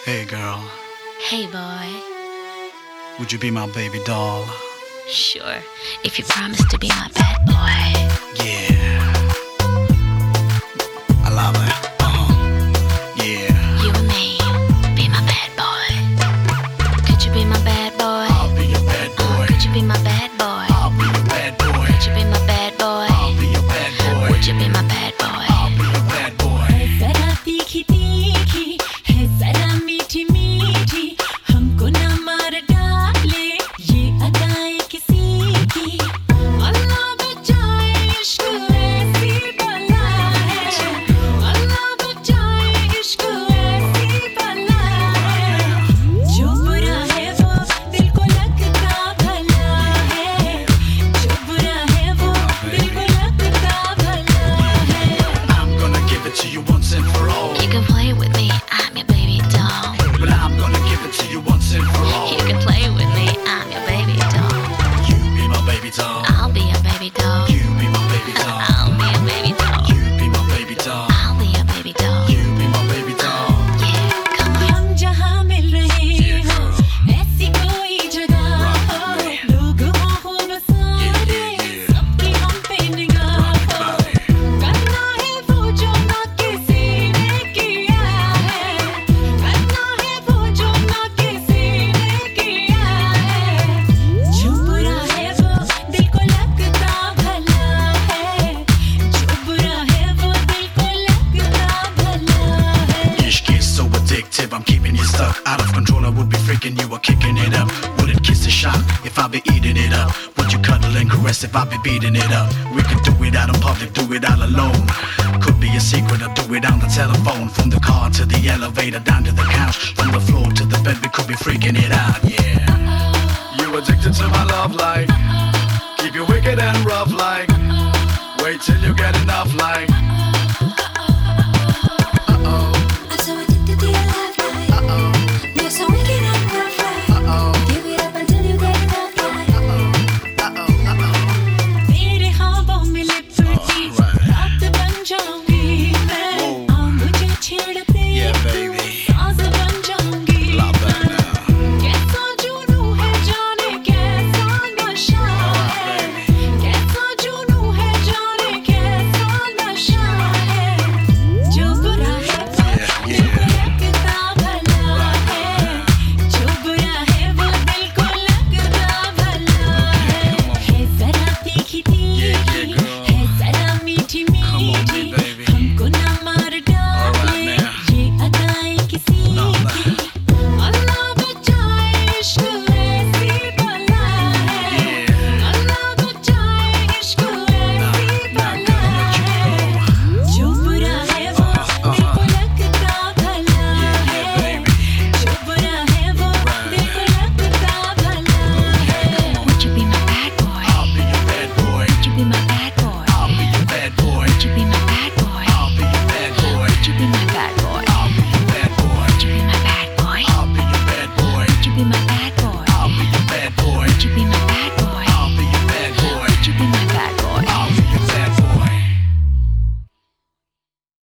Hey girl, Hey boy, would you be my baby doll? sure, if you promise to be my bad boy. Yeah, I love it. Yeah, You and me, be my bad boy. Could you be my bad boy? I'll be your bad boy. Could you be my bad boy? I'll be your bad boy. Could you be my bad boy? I'll be your bad boy. Would you be my bad boy? I'll be your bad boy. जरा तीखी तीखी है जरा मीठी मीठी हमको ना मार डाले ये अदाएं किसी की अल्लाह बचाए इश्क ऐसी बला है अल्लाह बचाए इश्क ऐसी बला है जो बुरा है वो दिल को लगता भला है जो बुरा है वो दिल को लगता भला है I'm gonna give it to you once and for all. You can play with me, I'm your baby doll. But I'm gonna give it to you once and for all. You can play with me, I'm your baby doll. You be my baby doll. I'll be your baby doll. You be my baby doll. I'll be your baby doll. You be my baby doll. I'll be your baby doll. You be my baby doll. Yeah, come on. हम जहाँ मिल रहे Yeah, हो girl. ऐसी कोई जगह Rock हो with me. लोग हो बसारे Yeah, yeah. सबकी हम पे निगाह हो करना है वो जो ना किसी ने किया है करना है वो जो ना किसी ने किया है जो बुरा है वो दिल को लगता भला है जो बुरा है वो दिल को लगता भला है Ish gets so addictive, I'm keeping you stuck. Out of control, I would be freaking you or kicking it up. Wouldn't kiss a shot if I be eating it up. Would you cuddle and caress if I be beating it up? We could do it out in public, do it all alone. Could be a secret, or do it on the telephone. From the car to the elevator, down to the couch. From the floor to the bed, we could be freaking it out, yeah. You addicted to my love like. Keep you wicked and rough like. Wait till you get